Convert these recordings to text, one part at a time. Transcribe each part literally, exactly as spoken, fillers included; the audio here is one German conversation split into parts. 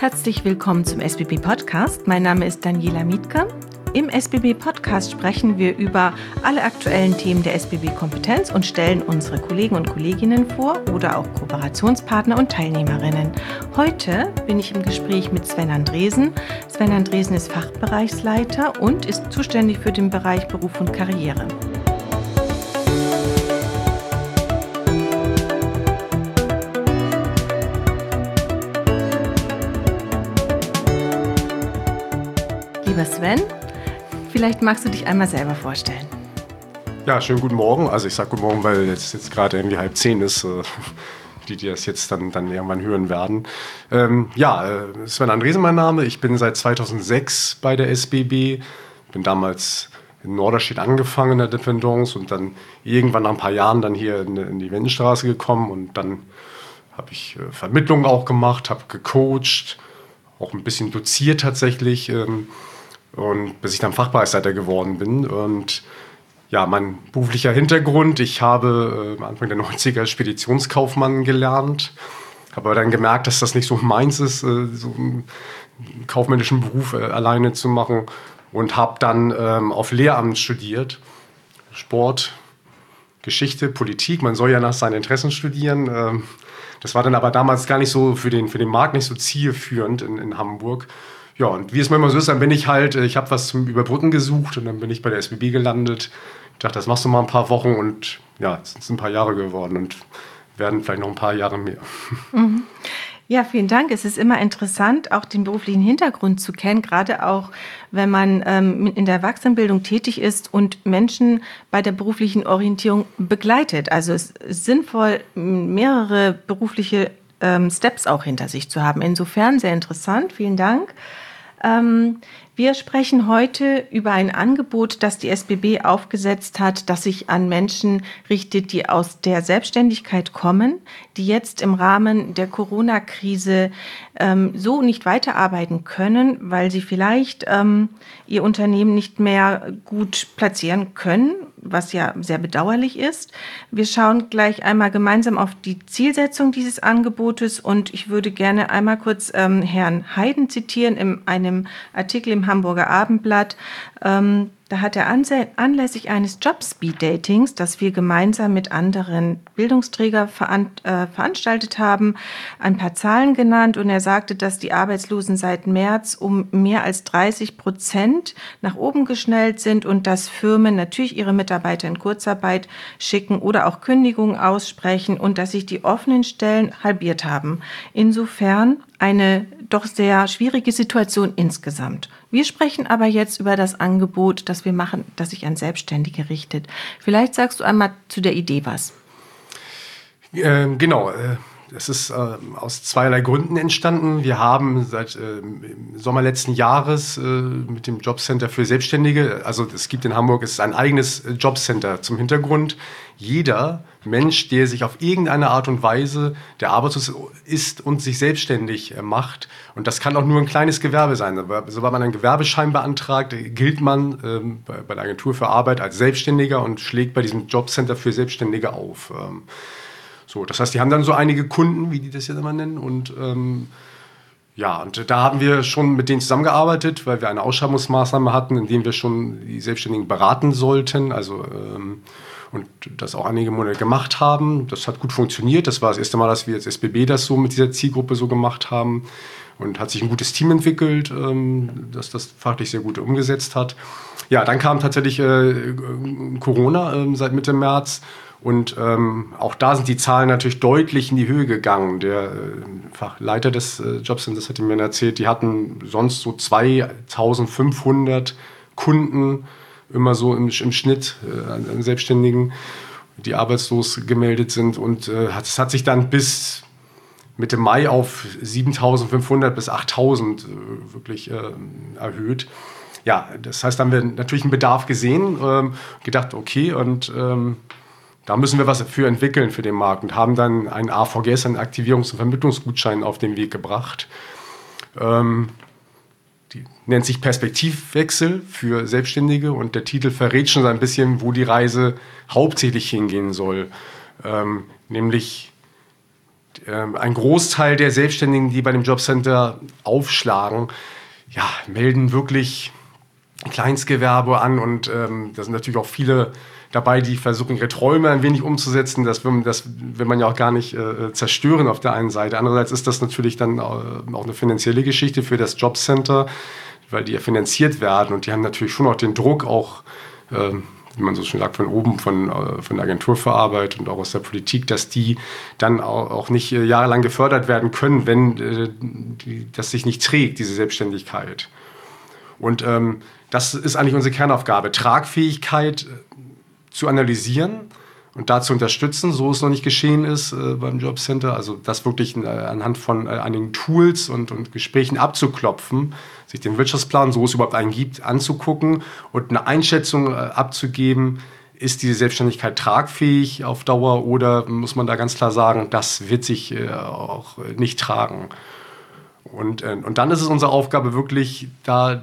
herzlich willkommen zum S B B-Podcast. Mein Name ist Daniela Mietke. Im S B B-Podcast sprechen wir über alle aktuellen Themen der S B B-Kompetenz und stellen unsere Kollegen und Kolleginnen vor oder auch Kooperationspartner und Teilnehmerinnen. Heute bin ich im Gespräch mit Sven Andresen. Sven Andresen ist Fachbereichsleiter und ist zuständig für den Bereich Beruf und Karriere. Lieber Sven, vielleicht magst du dich einmal selber vorstellen. Ja, schönen guten Morgen. Also ich sage guten Morgen, weil es jetzt gerade irgendwie halb zehn ist, äh, die, die das jetzt dann, dann irgendwann hören werden. Ähm, ja, äh, Sven Andresen mein Name. Ich bin seit zweitausendsechs bei der S B B. Bin damals in Norderstedt angefangen in der Dependance und dann irgendwann nach ein paar Jahren dann hier in, in die Wendenstraße gekommen. Und dann habe ich äh, Vermittlungen auch gemacht, habe gecoacht, auch ein bisschen doziert tatsächlich. Ähm, Und bis ich dann Fachbereichsleiter geworden bin. Und ja, mein beruflicher Hintergrund, ich habe äh, Anfang der neunziger Speditionskaufmann gelernt. Habe aber dann gemerkt, dass das nicht so meins ist, äh, so einen kaufmännischen Beruf äh, alleine zu machen. Und habe dann ähm, auf Lehramt studiert. Sport, Geschichte, Politik. Man soll ja nach seinen Interessen studieren. Ähm, das war dann aber damals gar nicht so für den, für den Markt nicht so zielführend in, in Hamburg. Ja, und wie es mir immer so ist, dann bin ich halt, ich habe was zum Überbrücken gesucht und dann bin ich bei der S B B gelandet. Ich dachte, das machst du mal ein paar Wochen und ja, es sind ein paar Jahre geworden und werden vielleicht noch ein paar Jahre mehr. Mhm. Ja, vielen Dank. Es ist immer interessant, auch den beruflichen Hintergrund zu kennen, gerade auch, wenn man ähm, in der Erwachsenenbildung tätig ist und Menschen bei der beruflichen Orientierung begleitet. Also es ist sinnvoll, mehrere berufliche ähm, Steps auch hinter sich zu haben. Insofern sehr interessant. Vielen Dank. Ähm, wir sprechen heute über ein Angebot, das die S B B aufgesetzt hat, das sich an Menschen richtet, die aus der Selbstständigkeit kommen, die jetzt im Rahmen der Corona-Krise ähm, so nicht weiterarbeiten können, weil sie vielleicht ähm, ihr Unternehmen nicht mehr gut platzieren können, was ja sehr bedauerlich ist. Wir schauen gleich einmal gemeinsam auf die Zielsetzung dieses Angebotes und ich würde gerne einmal kurz ähm, Herrn Heiden zitieren in einem Artikel im Hamburger Abendblatt. Ähm, da hat er anlässlich eines Job-Speed-Datings, das wir gemeinsam mit anderen Bildungsträgern veran, äh, veranstaltet haben, ein paar Zahlen genannt und er sagte, dass die Arbeitslosen seit März um mehr als dreißig Prozent nach oben geschnellt sind und dass Firmen natürlich ihre Mitarbeiter in Kurzarbeit schicken oder auch Kündigungen aussprechen und dass sich die offenen Stellen halbiert haben. Insofern eine doch sehr schwierige Situation insgesamt. Wir sprechen aber jetzt über das Angebot, das wir machen, das sich an Selbstständige richtet. Vielleicht sagst du einmal zu der Idee was. Ähm, genau, äh, es ist äh, aus zweierlei Gründen entstanden. Wir haben seit äh, im Sommer letzten Jahres äh, mit dem Jobcenter für Selbstständige, also es gibt in Hamburg es ist ein eigenes Jobcenter zum Hintergrund. Jeder Mensch, der sich auf irgendeine Art und Weise, der arbeitslos ist und sich selbstständig macht, und das kann auch nur ein kleines Gewerbe sein, aber sobald man einen Gewerbeschein beantragt, gilt man ähm, bei, bei der Agentur für Arbeit als Selbstständiger und schlägt bei diesem Jobcenter für Selbstständige auf. Ähm, so, das heißt, die haben dann so einige Kunden, wie die das jetzt immer nennen, und ähm, ja, und da haben wir schon mit denen zusammengearbeitet, weil wir eine Ausschreibungsmaßnahme hatten, in dem wir schon die Selbstständigen beraten sollten, also ähm, und das auch einige Monate gemacht haben. Das hat gut funktioniert. Das war das erste Mal, dass wir als S B B das so mit dieser Zielgruppe so gemacht haben und hat sich ein gutes Team entwickelt, ähm, das das fachlich sehr gut umgesetzt hat. Ja, dann kam tatsächlich äh, Corona äh, seit Mitte März. Und ähm, auch da sind die Zahlen natürlich deutlich in die Höhe gegangen. Der äh, Fachleiter des äh, Jobcenters hat mir erzählt, die hatten sonst so zweitausendfünfhundert Kunden immer so im, im Schnitt äh, an Selbstständigen, die arbeitslos gemeldet sind. Und äh, es hat sich dann bis Mitte Mai auf siebentausendfünfhundert bis achttausend äh, wirklich äh, erhöht. Ja, das heißt, da haben wir natürlich einen Bedarf gesehen, ähm, gedacht, okay, und ähm, da müssen wir was dafür entwickeln für den Markt und haben dann einen A V G S, einen Aktivierungs- und Vermittlungsgutschein auf den Weg gebracht. Ähm, die nennt sich Perspektivwechsel für Selbstständige und der Titel verrät schon so ein bisschen, wo die Reise hauptsächlich hingehen soll. Ähm, nämlich Ein Großteil der Selbstständigen, die bei dem Jobcenter aufschlagen, ja, melden wirklich Kleinstgewerbe an und ähm, da sind natürlich auch viele dabei, die versuchen, ihre Träume ein wenig umzusetzen. Das will, das will man ja auch gar nicht äh, zerstören auf der einen Seite. Andererseits ist das natürlich dann auch eine finanzielle Geschichte für das Jobcenter, weil die ja finanziert werden und die haben natürlich schon auch den Druck, auch, äh, wie man so schön sagt, von oben, von, äh, von der Agentur für Arbeit und auch aus der Politik, dass die dann auch, auch nicht äh, jahrelang gefördert werden können, wenn äh, die, das sich nicht trägt, diese Selbstständigkeit. Und ähm, das ist eigentlich unsere Kernaufgabe, Tragfähigkeit zu analysieren und da zu unterstützen, so es noch nicht geschehen ist äh, beim Jobcenter. Also das wirklich äh, anhand von äh, einigen Tools und, und Gesprächen abzuklopfen, sich den Wirtschaftsplan, so es überhaupt einen gibt, anzugucken und eine Einschätzung äh, abzugeben, ist diese Selbstständigkeit tragfähig auf Dauer oder muss man da ganz klar sagen, das wird sich äh, auch nicht tragen. Und, äh, und dann ist es unsere Aufgabe wirklich da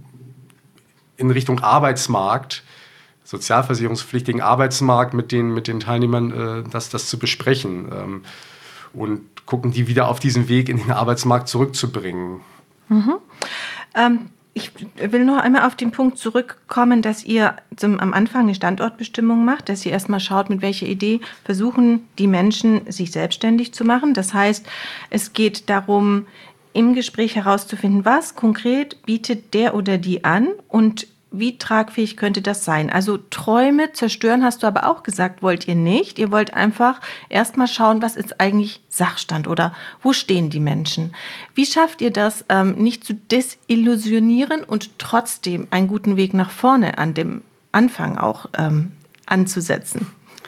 in Richtung Arbeitsmarkt, sozialversicherungspflichtigen Arbeitsmarkt mit den, mit den Teilnehmern äh, das, das zu besprechen ähm, und gucken, die wieder auf diesen Weg in den Arbeitsmarkt zurückzubringen. Mhm. Ähm, ich will noch einmal auf den Punkt zurückkommen, dass ihr zum, am Anfang eine Standortbestimmung macht, dass ihr erstmal schaut, mit welcher Idee versuchen die Menschen, sich selbstständig zu machen. Das heißt, es geht darum, im Gespräch herauszufinden, was konkret bietet der oder die an und wie tragfähig könnte das sein? Also Träume zerstören, hast du aber auch gesagt, wollt ihr nicht. Ihr wollt einfach erstmal schauen, was ist eigentlich Sachstand oder wo stehen die Menschen? Wie schafft ihr das, ähm, nicht zu desillusionieren und trotzdem einen guten Weg nach vorne an dem Anfang auch ähm, anzusetzen?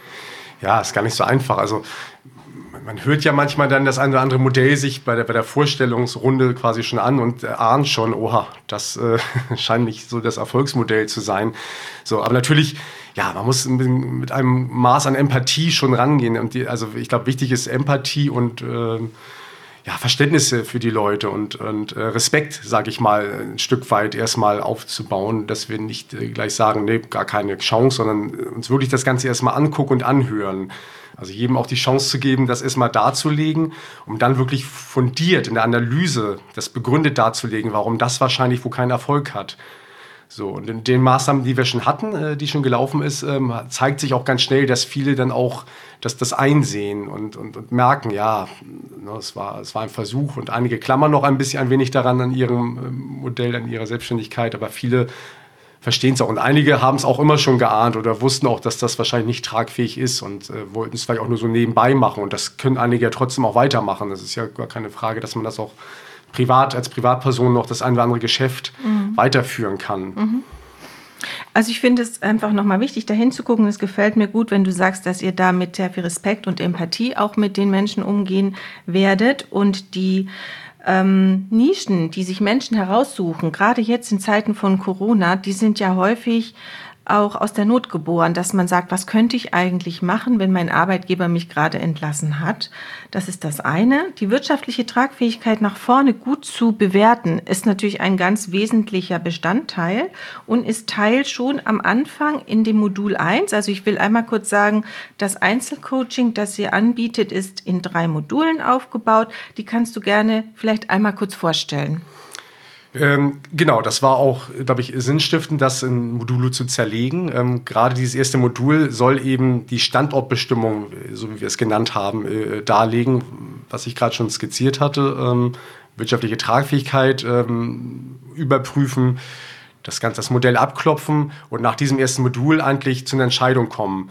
Ja, ist gar nicht so einfach. Also man hört ja manchmal dann das eine oder andere Modell sich bei der, bei der Vorstellungsrunde quasi schon an und äh, ahnt schon, oha, das äh, scheint nicht so das Erfolgsmodell zu sein. So, aber natürlich, ja, man muss mit einem Maß an Empathie schon rangehen. Und die, also ich glaube, wichtig ist Empathie und äh, ja, Verständnisse für die Leute und, und äh, Respekt, sage ich mal, ein Stück weit erstmal aufzubauen, dass wir nicht äh, gleich sagen, nee, gar keine Chance, sondern uns wirklich das Ganze erstmal angucken und anhören. Also jedem auch die Chance zu geben, das erstmal darzulegen, um dann wirklich fundiert in der Analyse das begründet darzulegen, warum das wahrscheinlich wo keinen Erfolg hat. So, und in den Maßnahmen, die wir schon hatten, äh, die schon gelaufen ist, ähm, zeigt sich auch ganz schnell, dass viele dann auch das, das einsehen und, und, und merken, ja, ne, es war, es war ein Versuch und einige klammern noch ein bisschen ein wenig daran an ihrem ähm, Modell, an ihrer Selbstständigkeit, aber viele verstehen es auch. Und einige haben es auch immer schon geahnt oder wussten auch, dass das wahrscheinlich nicht tragfähig ist und äh, wollten es vielleicht auch nur so nebenbei machen. Und das können einige ja trotzdem auch weitermachen. Das ist ja gar keine Frage, dass man das auch privat, als Privatperson noch das ein oder andere Geschäft mhm. weiterführen kann. Mhm. Also ich finde es einfach nochmal wichtig, da hinzugucken. Es gefällt mir gut, wenn du sagst, dass ihr da mit sehr viel Respekt und Empathie auch mit den Menschen umgehen werdet und die Ähm, Nischen, die sich Menschen heraussuchen, gerade jetzt in Zeiten von Corona, die sind ja häufig auch aus der Not geboren, dass man sagt, was könnte ich eigentlich machen, wenn mein Arbeitgeber mich gerade entlassen hat? Das ist das eine. Die wirtschaftliche Tragfähigkeit nach vorne gut zu bewerten, ist natürlich ein ganz wesentlicher Bestandteil und ist Teil schon am Anfang in dem Modul eins. Also ich will einmal kurz sagen, das Einzelcoaching, das ihr anbietet, ist in drei Modulen aufgebaut. Die kannst du gerne vielleicht einmal kurz vorstellen. Ähm, genau, das war auch, glaube ich, sinnstiftend, das in Module zu zerlegen. Ähm, gerade dieses erste Modul soll eben die Standortbestimmung, so wie wir es genannt haben, äh, darlegen, was ich gerade schon skizziert hatte. Ähm, wirtschaftliche Tragfähigkeit ähm, überprüfen, das Ganze, das Modell abklopfen und nach diesem ersten Modul eigentlich zu einer Entscheidung kommen.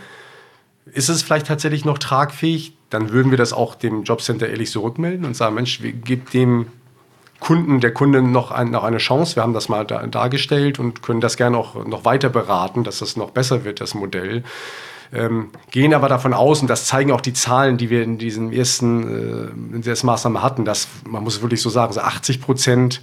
Ist es vielleicht tatsächlich noch tragfähig? Dann würden wir das auch dem Jobcenter ehrlich so rückmelden und sagen, Mensch, wir geben dem Kunden, der Kunde noch, ein, noch eine Chance. Wir haben das mal da, dargestellt und können das gerne auch noch weiter beraten, dass das noch besser wird, das Modell. Ähm, gehen aber davon aus, und das zeigen auch die Zahlen, die wir in diesem ersten, äh, in dieser Maßnahme hatten, dass, man muss wirklich so sagen, so achtzig Prozent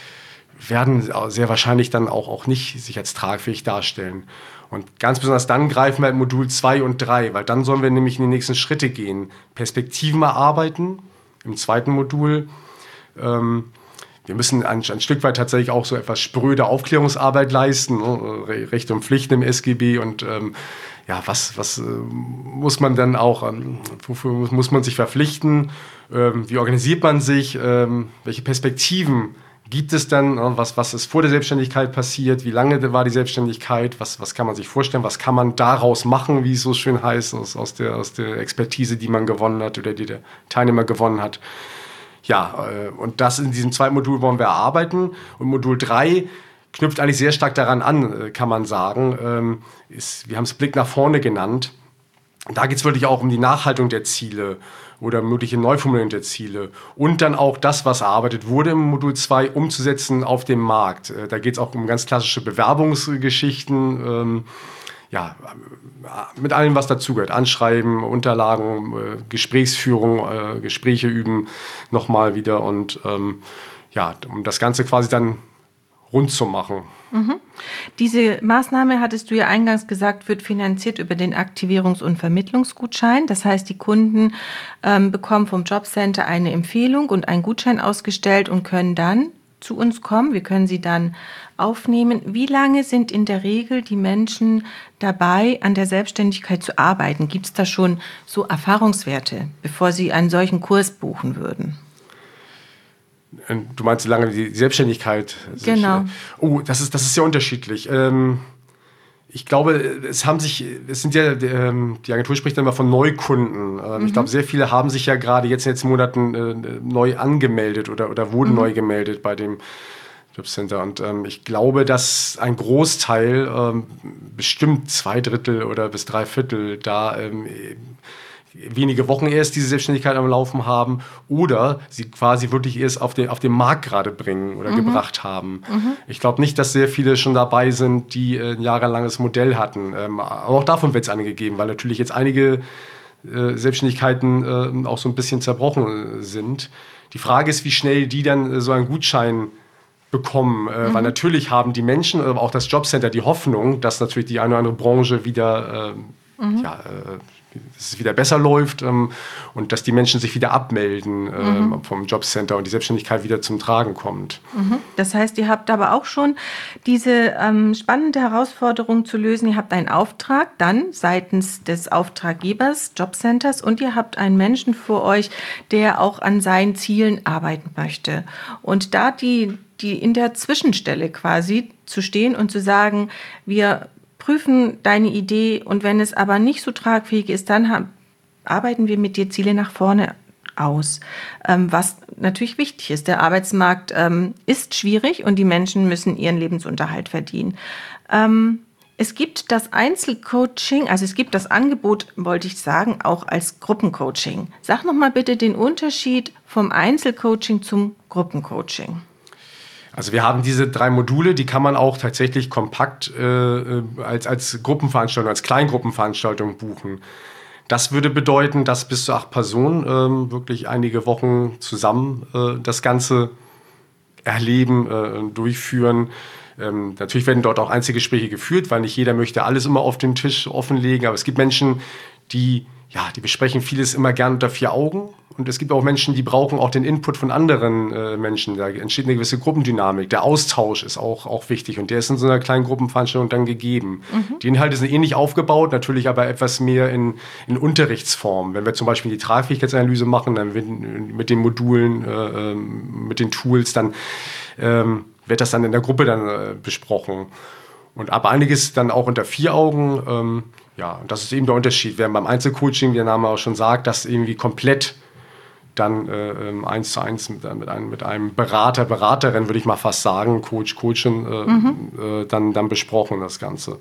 werden sehr wahrscheinlich dann auch, auch nicht sich als tragfähig darstellen. Und ganz besonders dann greifen wir in Modul zwei und drei, weil dann sollen wir nämlich in die nächsten Schritte gehen. Perspektiven erarbeiten, im zweiten Modul. Ähm, wir müssen ein, ein Stück weit tatsächlich auch so etwas spröde Aufklärungsarbeit leisten, ne? Rechte und Pflichten im S G B und ähm, ja, was, was äh, muss man dann auch, ähm, wofür muss man sich verpflichten, ähm, wie organisiert man sich, ähm, welche Perspektiven gibt es dann, ne? was, was ist vor der Selbstständigkeit passiert, wie lange war die Selbstständigkeit, was, was kann man sich vorstellen, was kann man daraus machen, wie es so schön heißt, aus, aus, der, aus der Expertise, die man gewonnen hat oder die der Teilnehmer gewonnen hat. Ja, äh, und das in diesem zweiten Modul wollen wir erarbeiten. Und Modul drei knüpft eigentlich sehr stark daran an, kann man sagen. Ähm, ist, wir haben es Blick nach vorne genannt. Da geht es wirklich auch um die Nachhaltung der Ziele oder mögliche Neuformulierung der Ziele. Und dann auch das, was erarbeitet wurde im Modul zwei, umzusetzen auf dem Markt. Äh, da geht es auch um ganz klassische Bewerbungsgeschichten. Ähm, ja, mit allem, was dazugehört. Anschreiben, Unterlagen, äh, Gesprächsführung, äh, Gespräche üben nochmal wieder und ähm, ja, um das Ganze quasi dann rund zu machen. Mhm. Diese Maßnahme, hattest du ja eingangs gesagt, wird finanziert über den Aktivierungs- und Vermittlungsgutschein. Das heißt, die Kunden ähm, bekommen vom Jobcenter eine Empfehlung und einen Gutschein ausgestellt und können dann zu uns kommen. Wir können sie dann aufnehmen. Wie lange sind in der Regel die Menschen dabei, an der Selbstständigkeit zu arbeiten? Gibt es da schon so Erfahrungswerte, bevor sie einen solchen Kurs buchen würden? Du meinst, wie lange die Selbstständigkeit sich, Genau. Oh, das ist, das ist sehr unterschiedlich. Ähm, ich glaube, es haben sich, es sind ja, die Agentur spricht dann immer von Neukunden. Ähm, mhm. Ich glaube, sehr viele haben sich ja gerade jetzt in den letzten Monaten äh, neu angemeldet oder, oder wurden mhm. neu gemeldet bei dem Jobcenter. Und ähm, ich glaube, dass ein Großteil, ähm, bestimmt zwei Drittel oder bis drei Viertel, da ähm, wenige Wochen erst diese Selbstständigkeit am Laufen haben oder sie quasi wirklich erst auf den, auf den Markt gerade bringen oder mhm. gebracht haben. Mhm. Ich glaube nicht, dass sehr viele schon dabei sind, die ein jahrelanges Modell hatten. Ähm, aber auch davon wird es einige geben, weil natürlich jetzt einige äh, Selbstständigkeiten äh, auch so ein bisschen zerbrochen äh, sind. Die Frage ist, wie schnell die dann äh, so einen Gutschein bekommen, äh, mhm. weil natürlich haben die Menschen, aber auch das Jobcenter die Hoffnung, dass natürlich die eine oder andere Branche wieder äh, mhm. ja, äh, dass es wieder besser läuft ähm, und dass die Menschen sich wieder abmelden ähm, mhm. vom Jobcenter und die Selbstständigkeit wieder zum Tragen kommt. Mhm. Das heißt, ihr habt aber auch schon diese ähm, spannende Herausforderung zu lösen. Ihr habt einen Auftrag dann seitens des Auftraggebers, Jobcenters, und ihr habt einen Menschen vor euch, der auch an seinen Zielen arbeiten möchte. Und da die, die in der Zwischenstelle quasi zu stehen und zu sagen, wir prüfen deine Idee und wenn es aber nicht so tragfähig ist, dann haben, arbeiten wir mit dir Ziele nach vorne aus. Ähm, was natürlich wichtig ist. Der Arbeitsmarkt ähm, ist schwierig und die Menschen müssen ihren Lebensunterhalt verdienen. Ähm, es gibt das Einzelcoaching, also es gibt das Angebot, wollte ich sagen, auch als Gruppencoaching. Sag noch mal bitte den Unterschied vom Einzelcoaching zum Gruppencoaching. Also wir haben diese drei Module, die kann man auch tatsächlich kompakt äh, als, als Gruppenveranstaltung, als Kleingruppenveranstaltung buchen. Das würde bedeuten, dass bis zu acht Personen ähm, wirklich einige Wochen zusammen äh, das Ganze erleben, äh, durchführen. Ähm, natürlich werden dort auch Einzelgespräche geführt, weil nicht jeder möchte alles immer auf den Tisch offenlegen. Aber es gibt Menschen, die, ja, die besprechen vieles immer gern unter vier Augen. Und es gibt auch Menschen, die brauchen auch den Input von anderen äh, Menschen. Da entsteht eine gewisse Gruppendynamik. Der Austausch ist auch, auch wichtig. Und der ist in so einer kleinen Gruppenveranstaltung dann gegeben. Mhm. Die Inhalte sind ähnlich aufgebaut, natürlich aber etwas mehr in, in Unterrichtsform. Wenn wir zum Beispiel die Tragfähigkeitsanalyse machen, dann mit den Modulen, äh, mit den Tools, dann ähm, wird das dann in der Gruppe dann äh, besprochen. Und aber einiges dann auch unter vier Augen. Ähm, ja, und das ist eben der Unterschied. Während beim Einzelcoaching, wie der Name auch schon sagt, das irgendwie komplett dann äh, eins zu eins mit, mit, einem, mit einem Berater, Beraterin, würde ich mal fast sagen, Coach, Coachin, äh, mhm. äh, dann, dann besprochen, das Ganze.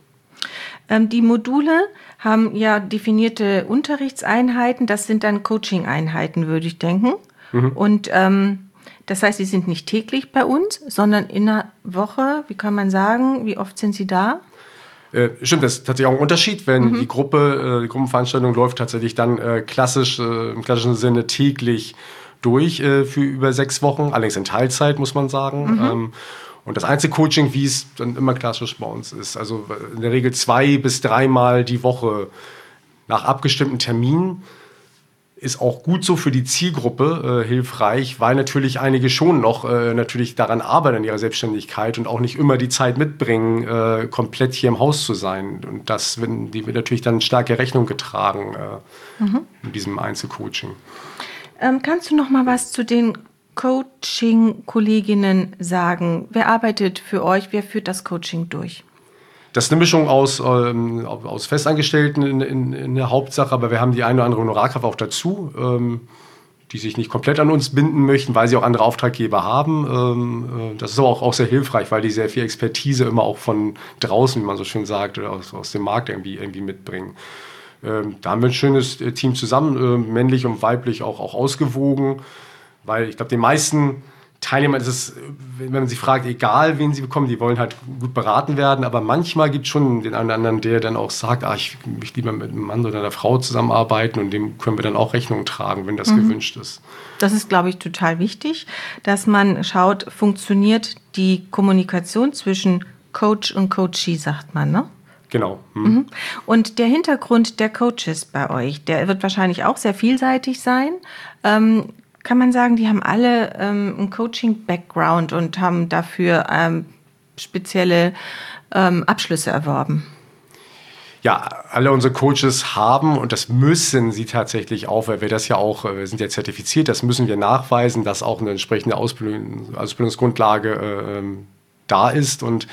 Ähm, die Module haben ja definierte Unterrichtseinheiten, das sind dann Coaching-Einheiten, würde ich denken. Mhm. Und ähm, das heißt, sie sind nicht täglich bei uns, sondern in einer Woche, wie kann man sagen, wie oft sind sie da? Äh, stimmt, das ist tatsächlich auch ein Unterschied, wenn mhm. die Gruppe, äh, die Gruppenveranstaltung läuft tatsächlich dann äh, klassisch, äh, im klassischen Sinne täglich durch äh, für über sechs Wochen, allerdings in Teilzeit, muss man sagen. Mhm. Ähm, und das Einzelcoaching, wie es dann immer klassisch bei uns ist, also in der Regel zwei bis dreimal die Woche nach abgestimmten Terminen ist auch gut so für die Zielgruppe äh, hilfreich, weil natürlich einige schon noch äh, natürlich daran arbeiten in ihrer Selbstständigkeit und auch nicht immer die Zeit mitbringen, äh, komplett hier im Haus zu sein. Und das wenn, die wird natürlich dann starke Rechnung getragen äh, mhm. in diesem Einzelcoaching. Ähm, kannst du noch mal was zu den Coaching-Kolleginnen sagen? Wer arbeitet für euch? Wer führt das Coaching durch? Das ist eine Mischung aus, ähm, aus Festangestellten in, in, in der Hauptsache, aber wir haben die eine oder andere Honorarkraft auch dazu, ähm, die sich nicht komplett an uns binden möchten, weil sie auch andere Auftraggeber haben. Ähm, äh, das ist aber auch, auch sehr hilfreich, weil die sehr viel Expertise immer auch von draußen, wie man so schön sagt, oder aus, aus dem Markt irgendwie, irgendwie mitbringen. Ähm, da haben wir ein schönes Team zusammen, äh, männlich und weiblich auch, auch ausgewogen, weil ich glaube, den meisten Teilnehmer ist es, wenn man sie fragt, egal wen sie bekommen, die wollen halt gut beraten werden, aber manchmal gibt es schon den einen oder anderen, der dann auch sagt, ah, ich möchte lieber mit einem Mann oder einer Frau zusammenarbeiten und dem können wir dann auch Rechnung tragen, wenn das mhm. gewünscht ist. Das ist, glaube ich, total wichtig, dass man schaut, funktioniert die Kommunikation zwischen Coach und Coachee, sagt man, ne? Genau. Hm. Mhm. Und der Hintergrund der Coaches bei euch, der wird wahrscheinlich auch sehr vielseitig sein. Ähm, kann man sagen, die haben alle ähm, einen Coaching-Background und haben dafür ähm, spezielle ähm, Abschlüsse erworben? Ja, alle unsere Coaches haben, und das müssen sie tatsächlich auch, weil wir das ja auch, wir sind ja zertifiziert, das müssen wir nachweisen, dass auch eine entsprechende Ausbildung, Ausbildungsgrundlage äh, da ist. Und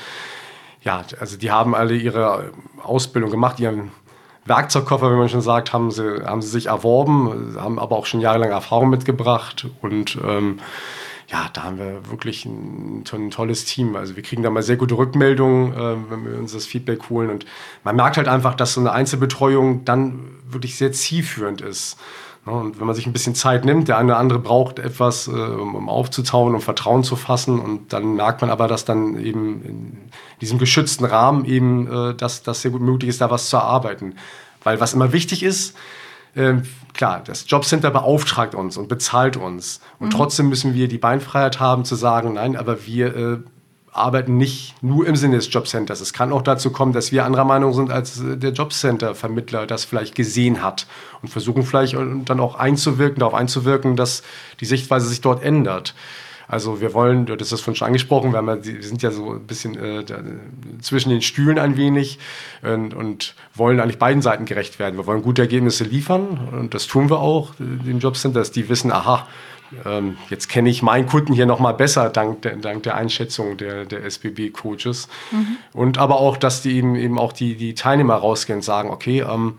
ja, also die haben alle ihre Ausbildung gemacht, ihren Werkzeugkoffer, wie man schon sagt, haben sie, haben sie sich erworben, haben aber auch schon jahrelang Erfahrung mitgebracht. Und ähm, ja, da haben wir wirklich ein, ein tolles Team. Also wir kriegen da mal sehr gute Rückmeldungen, äh, wenn wir uns das Feedback holen. Und man merkt halt einfach, dass so eine Einzelbetreuung dann wirklich sehr zielführend ist. Und wenn man sich ein bisschen Zeit nimmt, der eine oder andere braucht etwas, äh, um aufzutauen und Vertrauen zu fassen. Und dann merkt man aber, dass dann eben in diesem geschützten Rahmen eben, äh, dass das sehr gut möglich ist, da was zu erarbeiten. Weil was immer wichtig ist, äh, klar, das Jobcenter beauftragt uns und bezahlt uns. Und mhm. trotzdem müssen wir die Beinfreiheit haben zu sagen, nein, aber wir äh, arbeiten nicht nur im Sinne des Jobcenters. Es kann auch dazu kommen, dass wir anderer Meinung sind, als der Jobcenter-Vermittler das vielleicht gesehen hat und versuchen vielleicht dann auch einzuwirken, darauf einzuwirken, dass die Sichtweise sich dort ändert. Also wir wollen, das ist vorhin schon angesprochen, wir, haben ja, wir sind ja so ein bisschen äh, da, zwischen den Stühlen ein wenig und, und wollen eigentlich beiden Seiten gerecht werden. Wir wollen gute Ergebnisse liefern und das tun wir auch, den Jobcenter, dass die wissen, aha, Ähm, jetzt kenne ich meinen Kunden hier noch mal besser, dank der, dank der Einschätzung der, der S B B-Coaches. Mhm. Und aber auch, dass die eben, eben auch die, die Teilnehmer rausgehen und sagen, okay, ähm,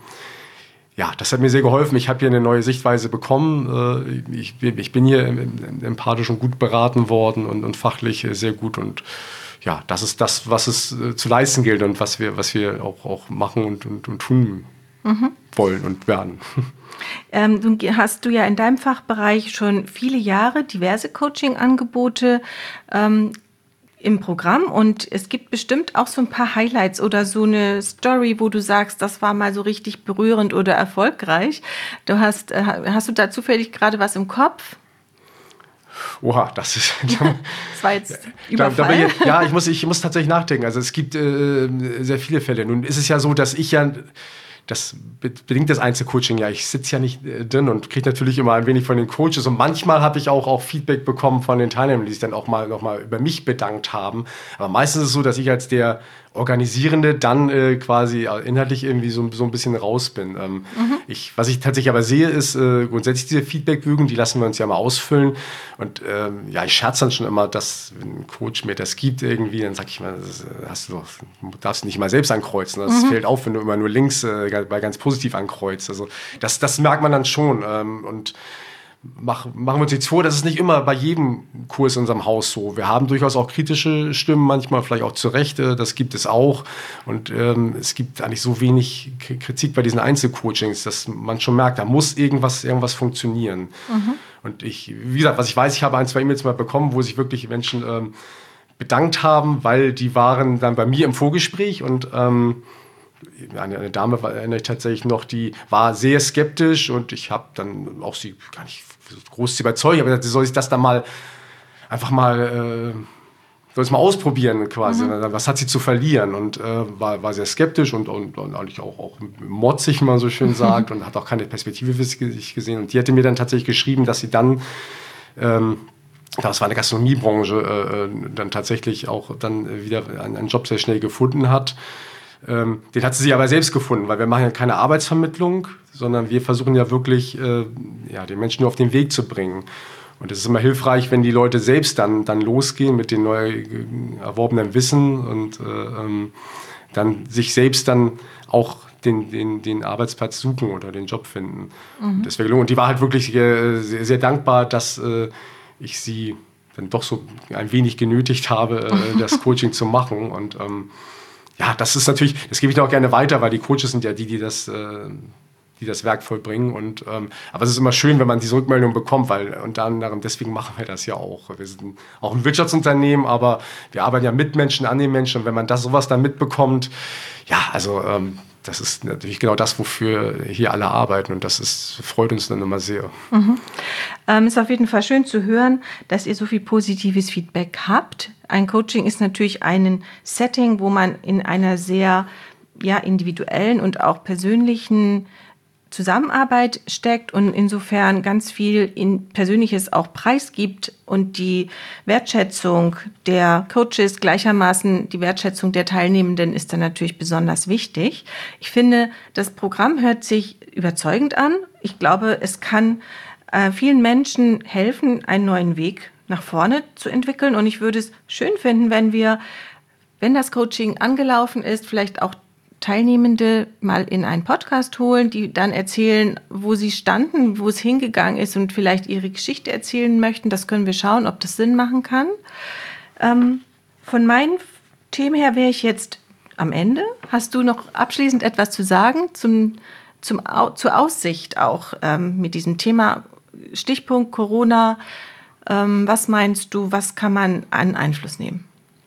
ja, das hat mir sehr geholfen, ich habe hier eine neue Sichtweise bekommen, äh, ich, ich bin hier empathisch und gut beraten worden und, und fachlich sehr gut und ja, das ist das, was es äh, zu leisten gilt und was wir, was wir auch, auch machen und, und, und tun mhm. wollen und werden. Ähm, du hast du ja in deinem Fachbereich schon viele Jahre diverse Coaching-Angebote ähm, im Programm und es gibt bestimmt auch so ein paar Highlights oder so eine Story, wo du sagst, das war mal so richtig berührend oder erfolgreich. Du hast, äh, hast du da zufällig gerade was im Kopf? Oha, das ist... das war jetzt Überfall. Da, da, ja, ich muss, ich muss tatsächlich nachdenken. Also es gibt äh, sehr viele Fälle. Nun ist es ja so, dass ich ja... Das bedingt das Einzelcoaching ja. Ich sitze ja nicht äh, drin und kriege natürlich immer ein wenig von den Coaches. Und manchmal habe ich auch, auch Feedback bekommen von den Teilnehmern, die sich dann auch mal noch mal über mich bedankt haben. Aber meistens ist es so, dass ich als der Organisierende dann äh, quasi inhaltlich irgendwie so, so ein bisschen raus bin. Ähm, mhm. ich, was ich tatsächlich aber sehe, ist äh, grundsätzlich diese Feedbackbögen, die lassen wir uns ja mal ausfüllen. Und ähm, ja, ich scherze dann schon immer, dass wenn ein Coach mir das gibt irgendwie, dann sage ich mal, das hast du, darfst du nicht mal selbst ankreuzen. Das mhm. fällt auf, wenn du immer nur links äh, bei ganz positiv ankreuzt. Also das, das merkt man dann schon. Ähm, und Mach, machen wir uns nichts vor, das ist nicht immer bei jedem Kurs in unserem Haus so. Wir haben durchaus auch kritische Stimmen, manchmal vielleicht auch zu Recht, das gibt es auch. Und ähm, es gibt eigentlich so wenig Kritik bei diesen Einzelcoachings, dass man schon merkt, da muss irgendwas, irgendwas funktionieren. Mhm. Und ich, wie gesagt, was ich weiß, ich habe ein, zwei E-Mails mal bekommen, wo sich wirklich Menschen ähm, bedankt haben, weil die waren dann bei mir im Vorgespräch und ähm, Eine, eine Dame erinnere ich tatsächlich noch, die war sehr skeptisch und ich habe dann auch sie gar nicht groß zu überzeugen, aber gesagt, sie soll sich das dann mal einfach mal äh, soll es mal ausprobieren quasi. Mhm. Was hat sie zu verlieren? Und äh, war, war sehr skeptisch und, und, und eigentlich auch, auch motzig, wie man so schön sagt, und hat auch keine Perspektive für sich gesehen. Und die hatte mir dann tatsächlich geschrieben, dass sie dann, ähm, das war eine Gastronomiebranche, äh, dann tatsächlich auch dann wieder einen, einen Job sehr schnell gefunden hat. Ähm, den hat sie sich aber selbst gefunden, weil wir machen ja keine Arbeitsvermittlung, sondern wir versuchen ja wirklich, äh, ja, den Menschen nur auf den Weg zu bringen. Und es ist immer hilfreich, wenn die Leute selbst dann, dann losgehen mit dem neu erworbenen Wissen und äh, ähm, dann sich selbst dann auch den, den, den Arbeitsplatz suchen oder den Job finden. Mhm. Und, das wäre gelungen. Und die war halt wirklich äh, sehr, sehr dankbar, dass äh, ich sie dann doch so ein wenig genötigt habe, äh, das Coaching zu machen. Und ähm, ja, das ist natürlich, das gebe ich auch gerne weiter, weil die Coaches sind ja die, die das... Äh, die das Werk vollbringen. Und, ähm, aber es ist immer schön, wenn man diese Rückmeldung bekommt, weil unter anderem deswegen machen wir das ja auch. Wir sind auch ein Wirtschaftsunternehmen, aber wir arbeiten ja mit Menschen, an den Menschen. Und wenn man das sowas dann mitbekommt, ja, also ähm, das ist natürlich genau das, wofür hier alle arbeiten. Und das ist, freut uns dann immer sehr. Mhm. Ähm, ist auf jeden Fall schön zu hören, dass ihr so viel positives Feedback habt. Ein Coaching ist natürlich ein Setting, wo man in einer sehr ja, individuellen und auch persönlichen Zusammenarbeit steckt und insofern ganz viel in Persönliches auch preisgibt und die Wertschätzung der Coaches gleichermaßen die Wertschätzung der Teilnehmenden ist dann natürlich besonders wichtig. Ich finde, das Programm hört sich überzeugend an. Ich glaube, es kann äh, vielen Menschen helfen, einen neuen Weg nach vorne zu entwickeln und ich würde es schön finden, wenn wir, wenn das Coaching angelaufen ist, vielleicht auch Teilnehmende mal in einen Podcast holen, die dann erzählen, wo sie standen, wo es hingegangen ist und vielleicht ihre Geschichte erzählen möchten. Das können wir schauen, ob das Sinn machen kann. Ähm, von meinen Themen her wäre ich jetzt am Ende. Hast du noch abschließend etwas zu sagen zum, zum, zur Aussicht auch ähm, mit diesem Thema Stichpunkt Corona? Ähm, was meinst du, was kann man an Einfluss nehmen?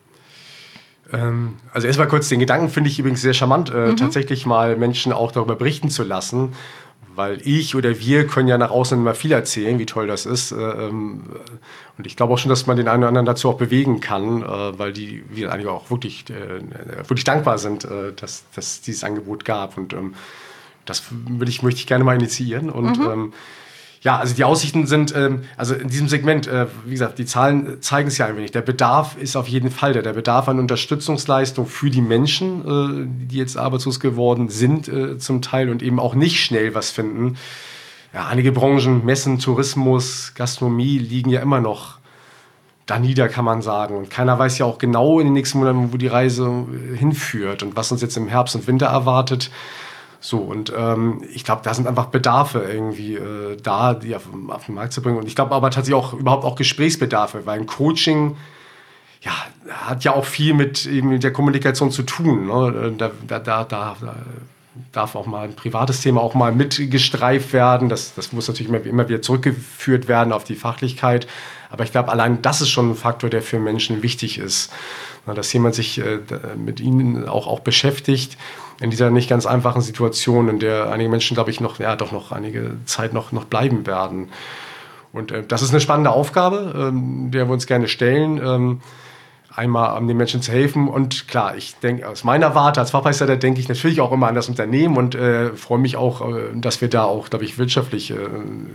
Also erstmal kurz den Gedanken, finde ich übrigens sehr charmant, äh, mhm. tatsächlich mal Menschen auch darüber berichten zu lassen, weil ich oder wir können ja nach außen immer viel erzählen, wie toll das ist. Äh, ähm, und ich glaube auch schon, dass man den einen oder anderen dazu auch bewegen kann, äh, weil die wir eigentlich auch wirklich, äh, wirklich dankbar sind, äh, dass es dieses Angebot gab. Und ähm, das würde ich, möchte ich gerne mal initiieren. Und mhm. ähm, ja, also die Aussichten sind, ähm, also in diesem Segment, äh, wie gesagt, die Zahlen zeigen es ja ein wenig. Der Bedarf ist auf jeden Fall da. Der Bedarf an Unterstützungsleistung für die Menschen, äh, die jetzt arbeitslos geworden sind äh, zum Teil und eben auch nicht schnell was finden. Ja, einige Branchen, Messen, Tourismus, Gastronomie liegen ja immer noch da nieder, kann man sagen. Und keiner weiß ja auch genau in den nächsten Monaten, wo die Reise hinführt und was uns jetzt im Herbst und Winter erwartet. So, und ähm, ich glaube, da sind einfach Bedarfe irgendwie äh, da, die auf, auf den Markt zu bringen. Und ich glaube aber tatsächlich auch überhaupt auch Gesprächsbedarfe, weil ein Coaching ja, hat ja auch viel mit, eben mit der Kommunikation zu tun. Ne? Da, da, da, da darf auch mal ein privates Thema auch mal mitgestreift werden. Das, das muss natürlich immer, immer wieder zurückgeführt werden auf die Fachlichkeit. Aber ich glaube, allein das ist schon ein Faktor, der für Menschen wichtig ist. Dass jemand sich äh, mit ihnen auch, auch beschäftigt in dieser nicht ganz einfachen Situation, in der einige Menschen, glaube ich, noch, ja, doch noch einige Zeit noch, noch bleiben werden. Und äh, das ist eine spannende Aufgabe, ähm, der wir uns gerne stellen. Ähm, einmal, um den Menschen zu helfen. Und klar, ich denke, aus meiner Warte als Fachbereichsleiter denke ich natürlich auch immer an das Unternehmen und äh, freue mich auch, äh, dass wir da auch, glaube ich, wirtschaftlich äh,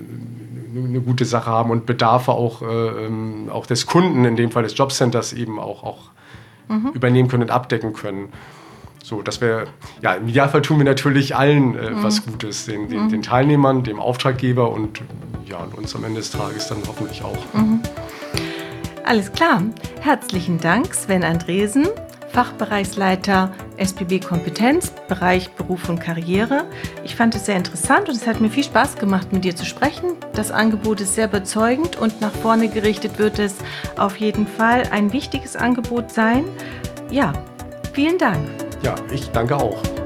eine gute Sache haben und Bedarfe auch, äh, auch des Kunden, in dem Fall des Jobcenters, eben auch, auch mhm. übernehmen können und abdecken können. So, dass wir, ja, im Idealfall tun wir natürlich allen äh, mhm. was Gutes, den, den, mhm. den Teilnehmern, dem Auftraggeber und, ja, und uns am Ende des Tages dann hoffentlich auch. Mhm. Alles klar. Herzlichen Dank, Sven Andresen, Fachbereichsleiter S B B Kompetenz, Bereich Beruf und Karriere. Ich fand es sehr interessant und es hat mir viel Spaß gemacht, mit dir zu sprechen. Das Angebot ist sehr überzeugend und nach vorne gerichtet wird es auf jeden Fall ein wichtiges Angebot sein. Ja, vielen Dank. Ja, ich danke auch.